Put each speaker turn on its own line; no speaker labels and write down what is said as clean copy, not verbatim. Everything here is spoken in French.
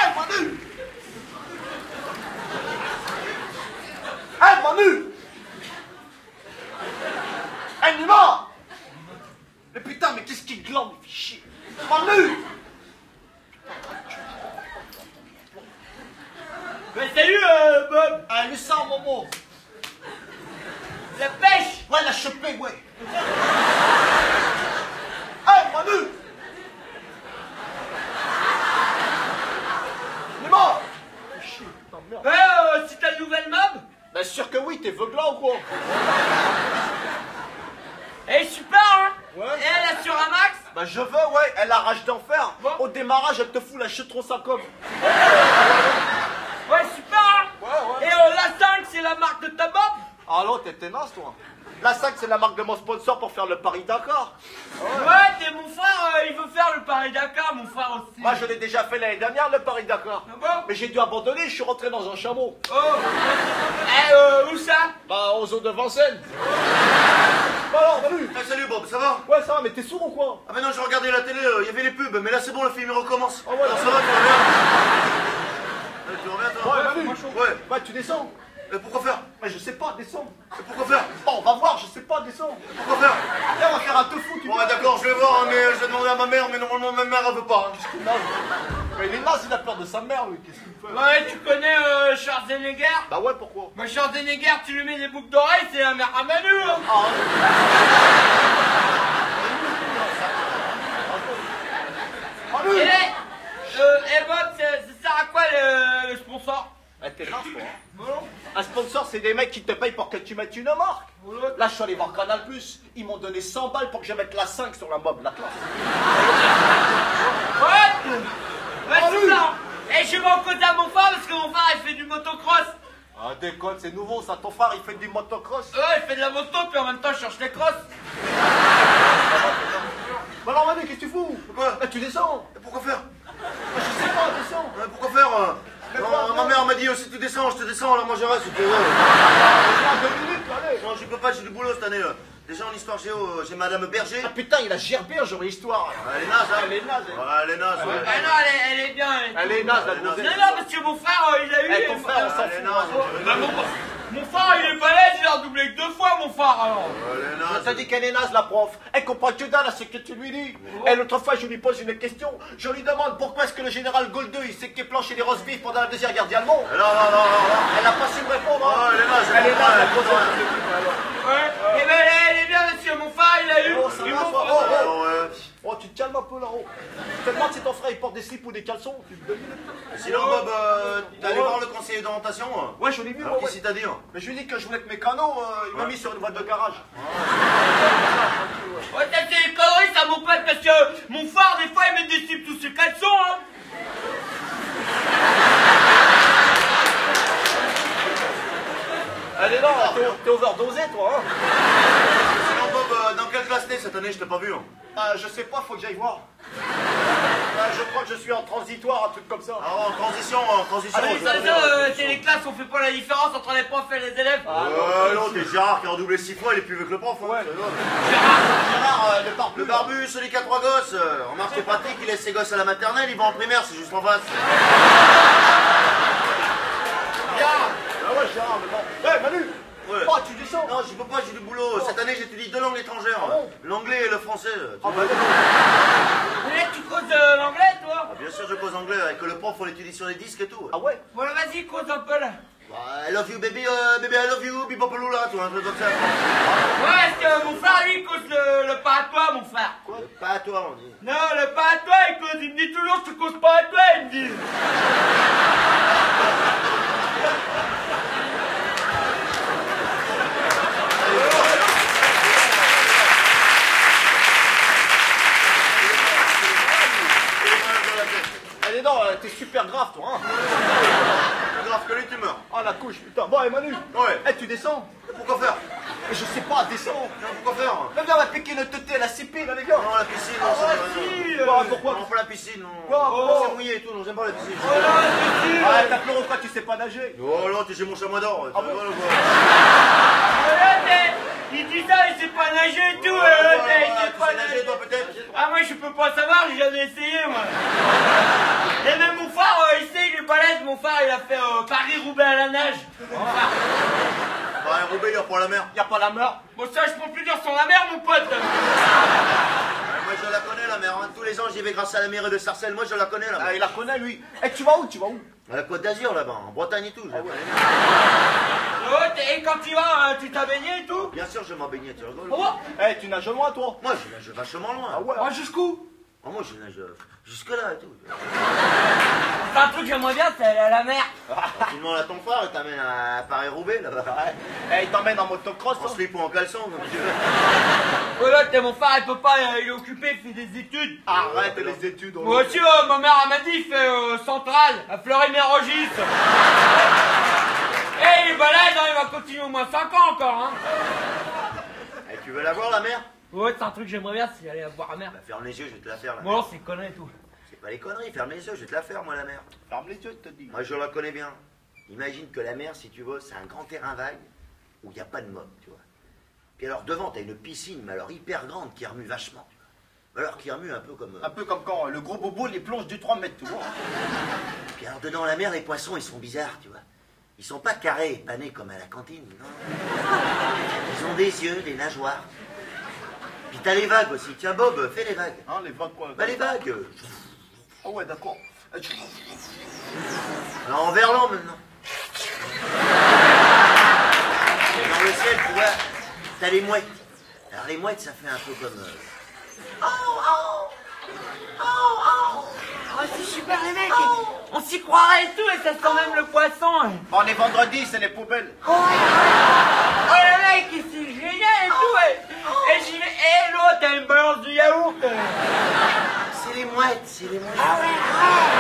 Hey, Manu! Hey, Manu! Hey, Nima! Mais putain, mais qu'est-ce qu'il glande, il fait chier! Manu!
Mais salut, Bob!
Ah, lui ça, Momo!
La pêche!
Ouais, l'a chopé, ouais! Hey, Manu! Nima! Chier, putain, merde!
Ouais, c'est ta nouvelle mob?
Bien sûr que oui, t'es veuglant ou quoi?
Elle est super, hein?
Ouais.
Et elle assure un max?
Bah je veux, ouais, elle a rage d'enfer.
Bon.
Au démarrage, elle te fout la chetron sa com.
Ouais, super, hein?
Ouais, ouais.
Et la 5, c'est la marque de ta bob?
Ah l'autre, t'es tenace, toi. La 5, c'est la marque de mon sponsor pour faire le Paris-Dakar.
Ouais, t'es mon frère, il veut faire le Paris-Dakar, mon frère aussi.
Moi, je l'ai déjà fait l'année dernière, le Paris-Dakar.
Ah bon?
Mais j'ai dû abandonner, je suis rentré dans un chameau.
Oh! Où ça?
Bah, aux eaux de Vincennes. Bah alors, Manu.
Ah, salut Bob, ça va?
Ouais, ça va, mais t'es sourd ou quoi?
Ah mais non, j'ai regardé la télé, il y avait les pubs, mais là c'est bon, le film il recommence.
Ah ouais,
alors ça va, tu reviens? Tu reviens toi?
Ouais, Manu.
Ouais.
Bah, tu descends.
Pourquoi faire?
Mais je sais pas, descends.
Pourquoi faire?
Oh, on va voir, je sais pas, descends.
Pourquoi faire?
Viens, on va faire un tofu, tu
Bon, ouais, d'accord, je vais voir, hein, mais je vais demander à ma mère, mais normalement ma mère elle veut pas. Hein.
Mais il est naze, il a peur de sa mère, lui, qu'est-ce qu'il fait?
Ouais, tu connais Schwarzenegger?
Bah ouais, pourquoi?
Bah, Schwarzenegger, tu lui mets des boucles d'oreilles, c'est la mère à Manu, hein.
Ah, Manu.
Et Bob, ça sert à quoi le sponsor?
Eh, t'es naze, toi, hein.
Bon.
Un sponsor, c'est des mecs qui te payent pour que tu mettes une marque.
Voilà.
Là, je suis allé voir Canal+, ils m'ont donné 100 balles pour que je mette la 5 sur la mob, la classe.
Ouais. Bah,
Ah,
c'est
oui.
ça. Et je vais m'en côté à mon frère parce que mon frère il fait du motocross.
Ah, déconne, c'est nouveau, ça, ton frère, il fait du motocross.
Ouais, il fait de la moto puis en même temps il cherche les crosses.
Bah alors, Manu, qu'est-ce que tu fous?
Pourquoi?
Là, tu descends.
Pourquoi faire?
Bah, je sais pas, descends.
Pourquoi faire?
Mais
Non,
quoi,
ma mère m'a dit si tu descends, je te descends, alors moi je reste.
Viens, 2 minutes, là, allez.
Non, je peux pas, j'ai du boulot cette année. Déjà en histoire géo, j'ai Madame Berger.
Ah, putain, il a gerbé un jour l'histoire.
Elle est naze, hein?
Elle est naze, elle.
Ouais, elle est naze, ouais.
Ah non, elle est bien.
Elle est naze, la
Elle est naze.
gonzesse.
Non, parce que mon frère, il a eu.
Eh, ton frère, on s'en
Elle est
fout.
naze.
hein.
Bah, mon frère, il est pas là, il a redoublé que 2 fois, mon frère, alors.
Elle est
Je
naze.
t'ai dit qu'elle est naze, la prof. Elle comprend que dalle à ce que tu lui dis. Et l'autre fois, je lui pose une question. Je lui demande pourquoi est-ce que le général Goldeux, il s'est planché des roast beef pendant la deuxième guerre d'Allemand.
Non, non, non, non.
Elle n'a pas su me répondre.
Oh,
hein.
elle est naze.
Elle est naze, la
Ouais,
grosse.
Ouais. Et ben, elle est bien, monsieur, mon frère, il a eu.
Oh, ça
ils
va,
m'ont-
toi.
Oh, ouais.
Oh, tu te calmes un peu là-haut. Je te demande si ton frère il porte des slips ou des caleçons. Tu me donnes.
Sinon, Bob, t'es allé voir le conseiller d'orientation?
Ouais, je l'ai vu.
Alors,
ouais,
qu'est-ce
ouais.
qu'il t'a dit?
Mais je lui ai dit que je voulais que mes canaux, il m'a mis sur une boîte de garage.
Ouais, ça c'est des conneries, ça mon pote, parce que mon frère, des fois, il met des slips sous ses caleçons, hein.
Allez, non, t'es overdosé, toi. Hein.
Sinon, Bob, dans quelle classe t'es cette année? Je t'ai pas vu. Hein.
Je sais pas, faut que j'aille voir. Je crois que je suis en transitoire, un truc comme ça.
Ah, en transition, en transition.
Ah,
je
ça,
vais revenir.
c'est les classes, on fait pas la différence entre les profs et les élèves.
Non, t'es Gérard qui a redoublé 6 fois, il est plus vieux que le prof. Hein.
Ouais.
Ça va.
Gérard, le barbu.
Le barbu, celui qui a 3 gosses. Remarque, c'est pratique, il laisse ses gosses à la maternelle, il va en primaire, c'est juste en face.
Gérard. Ah ouais, Gérard, mais bon. Hé, Manu.
Ouais.
Oh, tu descends.
Non, je peux pas, j'ai du boulot. Cette année, j'étudie 2 langues étrangères.
Ah bon?
L'anglais et le français.
Ah, bah,
Mais là, tu causes l'anglais, toi?
Ah, bien sûr, je cause anglais, avec le prof, on l'étudie sur les disques et tout.
ah ouais.
Voilà, vas-y, cause un peu, là.
Bah, I love you, baby, baby, I love you, bipopalula, tu vois, un truc comme ça.
Ouais, parce que mon frère, lui, il cause le pas à toi, mon frère.
Quoi? Pas à toi, on dit.
Non, le pas à toi, il me dit toujours, tu causes pas à toi, il me dit.
Allez, non, t'es super grave, toi. Hein.
Plus grave que lui, tu meurs.
Ah, la couche, putain. Bon, et Manu.
Ouais.
Eh, tu descends.
Pourquoi faire?
Mais je sais pas, descends.
Non, pourquoi faire?
Là, viens, on va piquer notre teuté à la CP, là, les gars.
Non, la piscine, non,
Ah,
ça
si.
va.
Bah, pourquoi?
Non, pas la piscine, non.
Quoi?
Oh, c'est mouillé et tout, non, j'aime pas la piscine.
Ah, t'as pleuré quoi, tu sais pas nager.
Oh là, t'es chez mon chamois d'or.
Ah bon?
Il dit ça, il sait pas nager et tout,
Tu
il sait
sais
pas
nager,
nager.
toi, peut-être?
Ah, moi, je peux pas savoir, j'ai jamais essayé, moi. Et même mon frère, il sait, frère, il a fait Paris-Roubaix à la nage.
Paris-Roubaix, il y a pas la mer.
Y a pas la mer.
Bon, ça, je peux plus dire sans la mer, mon pote.
Moi, je la connais, la mer. Hein. Tous les ans, j'y vais grâce à la mairie de Sarcelles. Moi, je la connais, la mer.
Ah, il la connaît, lui. Eh, tu vas où? Tu vas où?
À la Côte d'Azur, là-bas, en Bretagne et tout. Je la connais.
Et quand tu vas, tu t'as baigné et tout?
Bien sûr, je m'en baignais, tu rigoles.
Oh,
Eh, tu nages loin, toi?
Moi, je nage vachement loin.
Ah ouais?
oh, jusqu'où?
Oh, moi, je nage jusque-là et tout.
C'est un truc que j'aimerais bien, c'est aller à la mer.
Tu demandes à ton frère, il t'amène à Paris-Roubaix, là-bas.
Eh, il t'emmène en motocross,
En
hein.
slip ou en caleçon, comme tu veux.
Voilà, t'es mon frère, il peut pas, il est occupé, il fait des études.
Arrête les études. on
Moi
le-
aussi, ma mère, elle m'a dit, il fait centrale, à Fleury-Mérogis. Et bah là, il va continuer au moins 5 ans encore, hein.
Eh, tu veux la voir, la mer?
Ouais, c'est un truc que j'aimerais bien, c'est aller voir la mer.
Bah, ferme les yeux, je vais te la faire, la
Bon,
mer.
alors, c'est conneries et tout.
C'est pas les conneries, ferme les yeux, je vais te la faire, moi, la mer.
Ferme les yeux, je te dis.
Moi, je la connais bien. Imagine que la mer, si tu veux, c'est un grand terrain vague où il n'y a pas de mob, tu vois. Puis alors, devant, t'as une piscine, mais alors hyper grande, qui remue vachement. Mais alors, qui remue un peu comme...
Un peu comme quand le gros bobo les plonge du 3 mètres, tu vois.
Puis alors, dedans la mer, les poissons, ils sont bizarres, tu vois. Ils sont pas carrés et panés comme à la cantine, non. Ils ont des yeux, des nageoires. Puis t'as les vagues aussi. Tiens, Bob, fais les vagues.
Hein, les vagues, quoi.
Bah, les vagues.
Ah ouais, d'accord.
Alors, en verlan, maintenant. Et dans le ciel, tu vois, t'as les mouettes. Alors, les mouettes, ça fait un peu comme...
Oh, c'est super, les mecs. On s'y croirait et tout, et ça sent même le poisson.
On est vendredi, c'est les poubelles.
Oh, les mecs, c'est génial et tout. Et j'y vais. Et l'autre, t'as une balance du yaourt.
C'est les mouettes, c'est les mouettes.
Ah ouais,